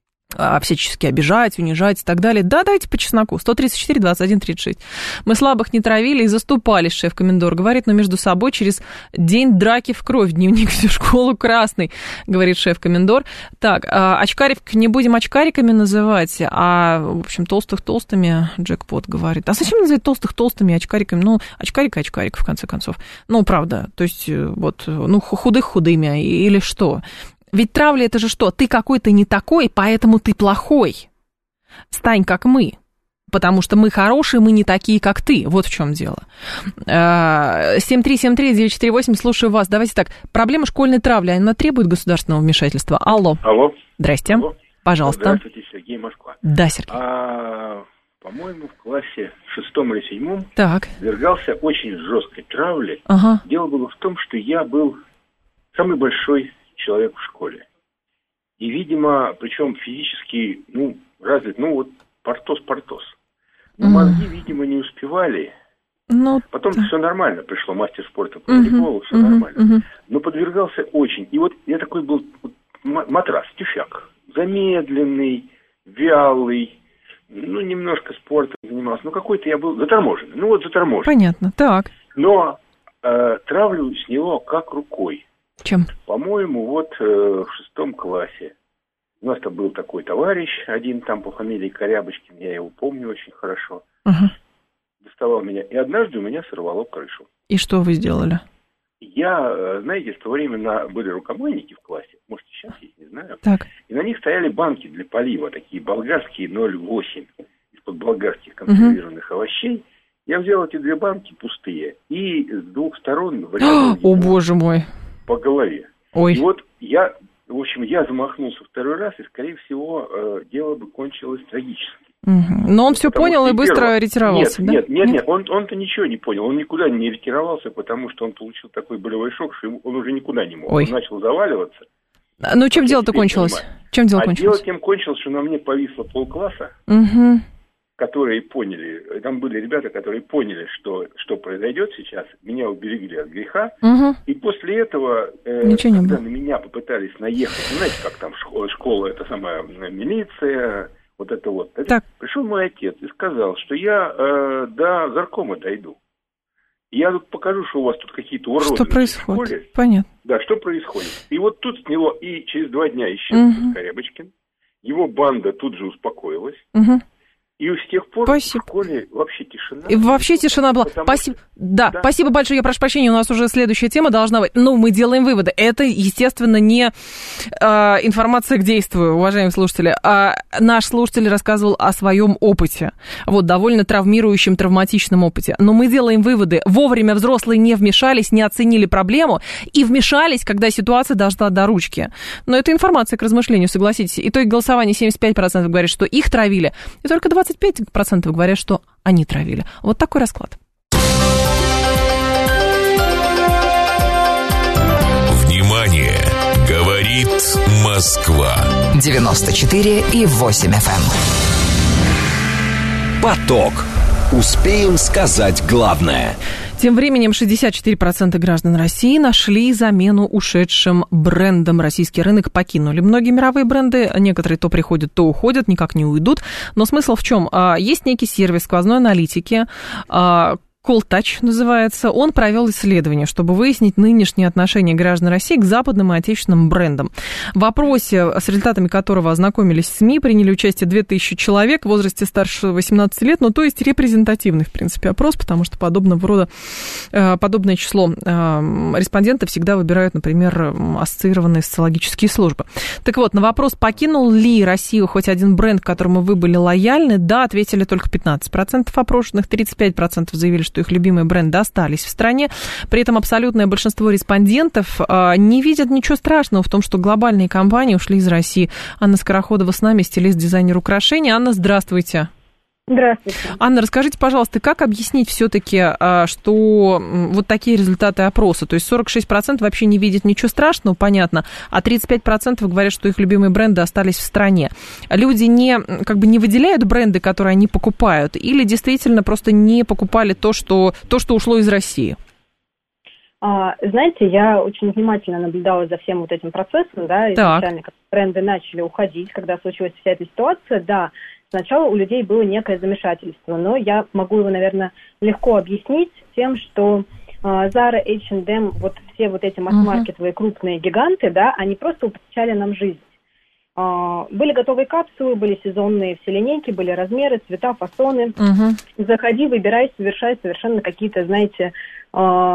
всячески обижать, унижать и так далее. Да, давайте по чесноку. сто тридцать четыре двадцать один тридцать шесть. Мы слабых не травили и заступались, шеф-комендор. Говорит, но между собой через день драки в кровь. Дневник всю школу красный, говорит шеф-комендор. Так, очкарик не будем очкариками называть, а, в общем, толстых толстыми, джекпот говорит. А зачем называть толстых толстыми, очкариками? Ну, очкарик и очкарик, в конце концов. Ну, правда. То есть, вот, ну, худых худыми или что? Ведь травля это же что? Ты какой-то не такой, поэтому ты плохой. Стань как мы. Потому что мы хорошие, мы не такие, как ты. Вот в чем дело. семь три семь три девять четыре восемь, слушаю вас. Давайте так. Проблема школьной травли, она требует государственного вмешательства. Алло. Алло. Здрасте. Алло. Пожалуйста. Здравствуйте, Сергей, Москва. Да, Сергей. А, по-моему, в классе шестом или седьмом так. подвергался очень жесткой травле. Ага. Дело было в том, что я был самый большой человек в школе. И, видимо, причем физически, ну, развит, ну, вот Портос-Портос. Но mm. мозги, видимо, не успевали. Ну, Потом да. все нормально, пришло мастер спорта по волейболу, uh-huh, все uh-huh, нормально. Uh-huh. Но подвергался очень. И вот я такой был матрас, тюфяк. Замедленный, вялый, ну, немножко спортом занимался. Ну, какой-то я был заторможенный. Ну, вот заторможенный. Понятно, так. Но э, травлю сняло как рукой. Чем? По-моему, вот э, в шестом классе. У нас там был такой товарищ, один там по фамилии Корябочкин, я его помню очень хорошо. Uh-huh. Доставал меня. И однажды у меня сорвало крышу. И что вы сделали? Я, знаете, в то время на, были рукомойники в классе, может, сейчас есть, не знаю. Так. И на них стояли банки для полива, такие болгарские ноль восемь, из-под болгарских консервированных uh-huh. овощей. Я взял эти две банки пустые и с двух сторон врезал О, боже мой. По голове. Ой. И вот я... В общем, я замахнулся второй раз, и, скорее всего, э, дело бы кончилось трагически. Угу. Но он все понял и быстро первого... ретировался, нет, да? Нет, нет, нет, он, он-то ничего не понял. Он никуда не ретировался, потому что он получил такой болевой шок, что он уже никуда не мог. Ой. Он начал заваливаться. Ну, чем дело-то кончилось? Чем дело а кончилось? дело тем кончилось, что на мне повисло полкласса, угу. которые поняли, там были ребята, которые поняли, что, что произойдет сейчас, меня уберегли от греха, угу. и после этого, э, когда на меня попытались наехать, знаете, как там школа, школа, это самая милиция, вот это вот. Так. Пришел мой отец и сказал, что я э, до горкома дойду. Я тут покажу, что у вас тут какие-то уроды. Что происходит? В школе. Понятно. Да, что происходит. И вот тут с него, и через два дня исчез угу. Корябочкин, его банда тут же успокоилась. Угу. И с тех пор спасибо. В школе вообще тишина. И вообще тишина была. Спасибо. Что... Да, да, спасибо большое. Я прошу прощения, у нас уже следующая тема должна быть. Ну, мы делаем выводы. Это, естественно, не э, информация к действию, уважаемые слушатели. А наш слушатель рассказывал о своем опыте. Вот, довольно травмирующем, травматичном опыте. Но мы делаем выводы. Вовремя взрослые не вмешались, не оценили проблему и вмешались, когда ситуация дошла до ручки. Но это информация к размышлению, согласитесь. Итоги голосования: семьдесят пять процентов говорят, что их травили, и только двадцать пять процентов говорят, что они травили. Вот такой расклад. Внимание! Говорит Москва. девяносто четыре и восемь эф эм. Поток. Успеем сказать главное. Тем временем шестьдесят четыре процента граждан России нашли замену ушедшим брендам. Российский рынок покинули многие мировые бренды. Некоторые то приходят, то уходят, никак не уйдут. Но смысл в чем? Есть некий сервис сквозной аналитики, Колтач называется, он провел исследование, чтобы выяснить нынешнее отношение граждан России к западным и отечественным брендам. В опросе, с результатами которого ознакомились СМИ, приняли участие две тысячи человек в возрасте старше восемнадцати лет, ну, то есть репрезентативный, в принципе, опрос, потому что подобного рода, подобное число респондентов всегда выбирают, например, ассоциированные социологические службы. Так вот, на вопрос, покинул ли Россию хоть один бренд, к которому вы были лояльны, да, ответили только пятнадцать процентов опрошенных, тридцать пять процентов заявили, что их любимые бренды остались в стране. При этом абсолютное большинство респондентов не видят ничего страшного в том, что глобальные компании ушли из России. Анна Скороходова с нами, стилист, дизайнер украшений. Анна, здравствуйте. Здравствуйте. Анна, расскажите, пожалуйста, как объяснить все-таки, что вот такие результаты опроса? То есть сорок шесть процентов вообще не видят ничего страшного, понятно, а тридцать пять процентов говорят, что их любимые бренды остались в стране. Люди не, как бы не выделяют бренды, которые они покупают, или действительно просто не покупали то, что, то, что ушло из России? А, знаете, я очень внимательно наблюдала за всем вот этим процессом, да, изначально, когда бренды начали уходить, когда случилась вся эта ситуация, да. Сначала у людей было некое замешательство, но я могу его, наверное, легко объяснить тем, что uh, Zara, эйч энд эм, вот все вот эти масс-маркетовые uh-huh. крупные гиганты, да, они просто упрощали нам жизнь. Uh, были готовые капсулы, были сезонные все линейки, были размеры, цвета, фасоны. Uh-huh. Заходи, выбирай, совершай совершенно какие-то, знаете, uh,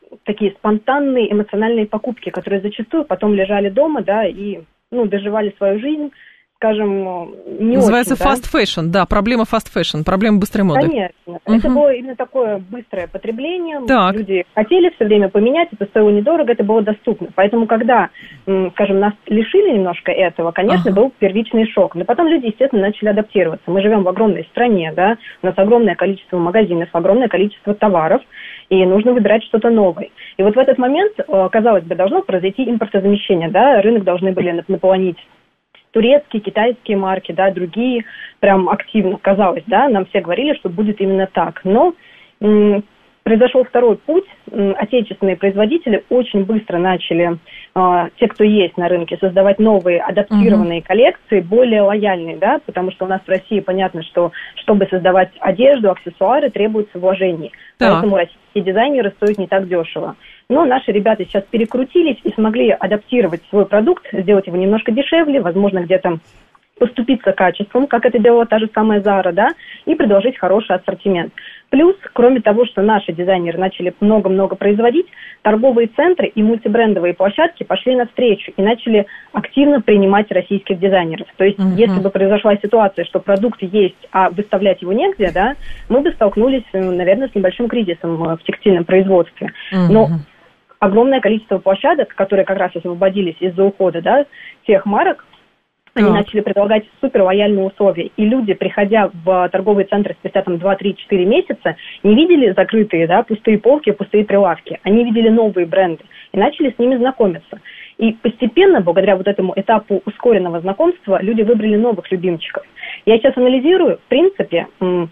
такие спонтанные эмоциональные покупки, которые зачастую потом лежали дома, да, и, ну, доживали свою жизнь, скажем, не Называется очень, fast да? fashion, да, проблема fast fashion, проблема быстрой моды. Конечно. Uh-huh. Это было именно такое быстрое потребление. Так. Люди хотели все время поменять, это стоило недорого, это было доступно. Поэтому, когда, скажем, нас лишили немножко этого, конечно, uh-huh. был первичный шок. Но потом люди, естественно, начали адаптироваться. Мы живем в огромной стране, да, у нас огромное количество магазинов, огромное количество товаров, и нужно выбирать что-то новое. И вот в этот момент, казалось бы, должно произойти импортозамещение, да, рынок должны были наполнить турецкие, китайские марки, да, другие прям активно, казалось, да, нам все говорили, что будет именно так. Но м- произошел второй путь. М- отечественные производители очень быстро начали, э, те, кто есть на рынке, создавать новые адаптированные uh-huh. коллекции, более лояльные, да, потому что у нас в России понятно, что чтобы создавать одежду, аксессуары, требуется вложений. Да. Поэтому российские дизайнеры стоят не так дешево. Но наши ребята сейчас перекрутились и смогли адаптировать свой продукт, сделать его немножко дешевле, возможно, где-то поступиться качеством, как это делала та же самая Zara, да, и предложить хороший ассортимент. Плюс, кроме того, что наши дизайнеры начали много-много производить, торговые центры и мультибрендовые площадки пошли навстречу и начали активно принимать российских дизайнеров. То есть, uh-huh. если бы произошла ситуация, что продукт есть, а выставлять его негде, да, мы бы столкнулись, наверное, с небольшим кризисом в текстильном производстве. Uh-huh. Но огромное количество площадок, которые как раз освободились из-за ухода, да, тех марок, они так. начали предлагать супер лояльные условия. И люди, приходя в торговые центры спустя там два-три-четыре месяца, не видели закрытые, да, пустые полки, пустые прилавки. Они видели новые бренды и начали с ними знакомиться. И постепенно, благодаря вот этому этапу ускоренного знакомства, люди выбрали новых любимчиков. Я сейчас анализирую, в принципе,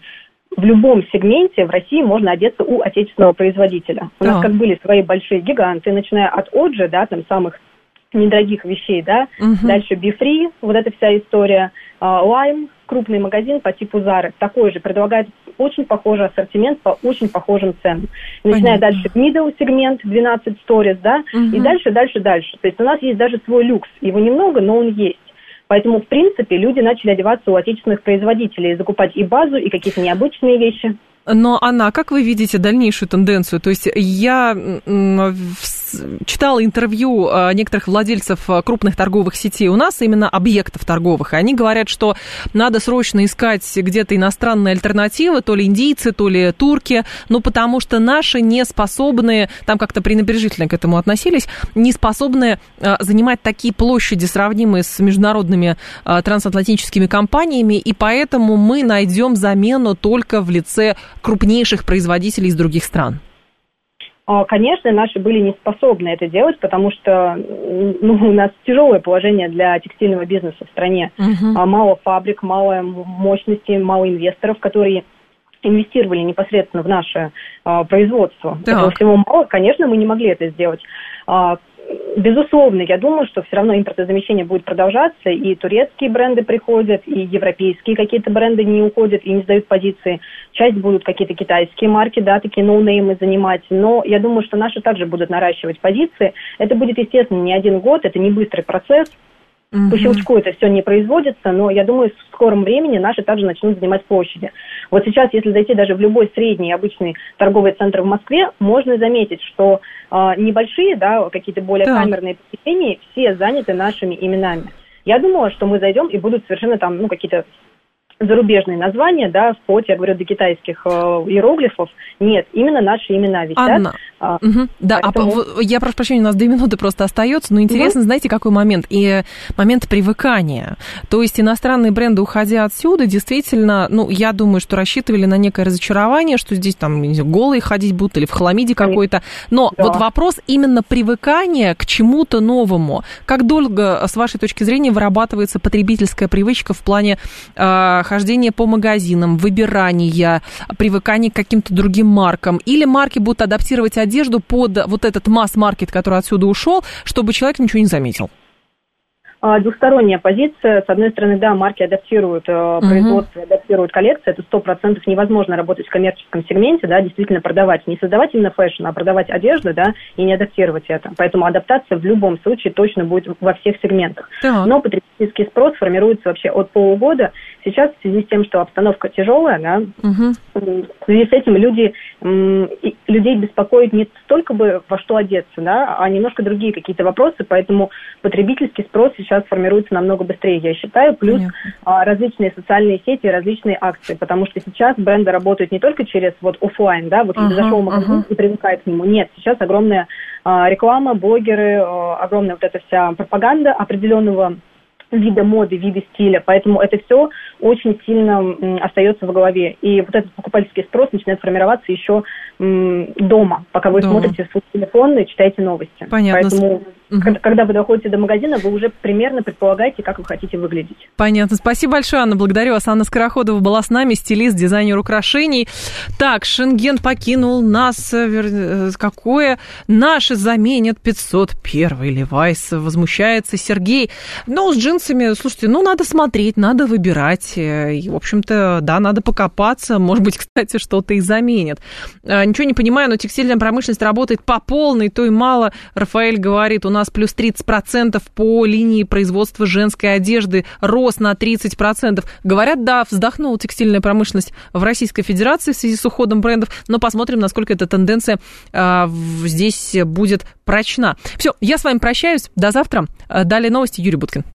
в любом сегменте в России можно одеться у отечественного производителя. У нас как были свои большие гиганты, начиная от Оджи, да, там самых недорогих вещей, да, uh-huh. дальше Be Free, вот эта вся история, Lime, крупный магазин по типу Zara, такой же, предлагает очень похожий ассортимент по очень похожим ценам. Начиная Понятно. Дальше middle сегмент, двенадцать Stories, да, uh-huh. и дальше, дальше, дальше. То есть у нас есть даже свой люкс, его немного, но он есть. Поэтому, в принципе, люди начали одеваться у отечественных производителей, закупать и базу, и какие-то необычные вещи. Но, Анна, а как вы видите дальнейшую тенденцию? То есть я читала интервью некоторых владельцев крупных торговых сетей у нас, именно объектов торговых, и они говорят, что надо срочно искать где-то иностранные альтернативы, то ли индийцы, то ли турки, ну, потому что наши не способны, там как-то пренебрежительно к этому относились, не способны занимать такие площади, сравнимые с международными трансатлантическими компаниями, и поэтому мы найдем замену только в лице крупнейших производителей из других стран. Конечно, наши были не способны это делать, потому что ну, у нас тяжелое положение для текстильного бизнеса в стране. Uh-huh. Мало фабрик, мало мощности, мало инвесторов, которые инвестировали непосредственно в наше а, производство. Так. Этого всего мало. Конечно, мы не могли это сделать. А, безусловно, я думаю, что все равно импортозамещение будет продолжаться, и турецкие бренды приходят, и европейские какие-то бренды не уходят и не сдают позиции. Часть будут какие-то китайские марки, да, такие ноунеймы занимать, но я думаю, что наши также будут наращивать позиции. Это будет, естественно, не один год, это не быстрый процесс. Mm-hmm. По щелчку это все не производится, но я думаю, в скором времени наши также начнут занимать площади. Вот сейчас, если зайти даже в любой средний обычный торговый центр в Москве, можно заметить, что э, небольшие, да, какие-то более yeah. камерные помещения, все заняты нашими именами. Я думала, что мы зайдем и будут совершенно там, ну, какие-то зарубежные названия, да, вплоть, я говорю, до китайских э, иероглифов. Нет, именно наши имена висят. Анна, а, угу. да, поэтому... а, я прошу прощения, у нас две минуты просто остается, но интересно, угу. знаете, какой момент? И момент привыкания. То есть иностранные бренды, уходя отсюда, действительно, ну, я думаю, что рассчитывали на некое разочарование, что здесь там голые ходить будут или в хламиде какой-то. Но да. вот вопрос именно привыкания к чему-то новому. Как долго, с вашей точки зрения, вырабатывается потребительская привычка в плане э, хождения по магазинам, выбирания, привыкания к каким-то другим маркам? Или марки будут адаптировать одежду под вот этот масс-маркет, который отсюда ушел, чтобы человек ничего не заметил? двухсторонняя позиция. С одной стороны, да, марки адаптируют uh-huh. производство, адаптируют коллекции. Это сто процентов невозможно работать в коммерческом сегменте, да, действительно продавать. Не создавать именно фэшн, а продавать одежду, да, и не адаптировать это. Поэтому адаптация в любом случае точно будет во всех сегментах. Uh-huh. Но потребительский спрос формируется вообще от полугода. Сейчас в связи с тем, что обстановка тяжелая, да, uh-huh. в связи с этим люди, людей беспокоит не столько бы во что одеться, да, а немножко другие какие-то вопросы, поэтому потребительский спрос сейчас формируется намного быстрее, я считаю, плюс а, различные социальные сети, различные акции, потому что сейчас бренды работают не только через вот офлайн, да, вот uh-huh, зашел в магазин uh-huh. и привыкает к нему, нет, сейчас огромная а, реклама, блогеры, а, огромная вот эта вся пропаганда определенного вида моды, вида стиля, поэтому это все очень сильно м, остается в голове. И вот этот покупательский спрос начинает формироваться еще м, дома, пока вы дома. Смотрите свой телефон и читаете новости. Понятно. Поэтому, угу. когда, когда вы доходите до магазина, вы уже примерно предполагаете, как вы хотите выглядеть. Понятно. Спасибо большое, Анна. Благодарю вас. Анна Скороходова была с нами, стилист, дизайнер украшений. Так, Шенген покинул нас. Какое? Наши заменят пятьсот первый Левайс. Возмущается Сергей. Ну, с джинсами, слушайте, ну, надо смотреть, надо выбирать. И, в общем-то, да, надо покопаться. Может быть, кстати, что-то и заменят. Ничего не понимаю, но текстильная промышленность работает по полной, то и мало. Рафаэль говорит, у нас плюс тридцать процентов по линии производства женской одежды, рост на тридцать процентов. Говорят, да, вздохнула текстильная промышленность в Российской Федерации в связи с уходом брендов, но посмотрим, насколько эта тенденция э, здесь будет прочна. Все, я с вами прощаюсь, до завтра. Далее новости, Юрий Буткин.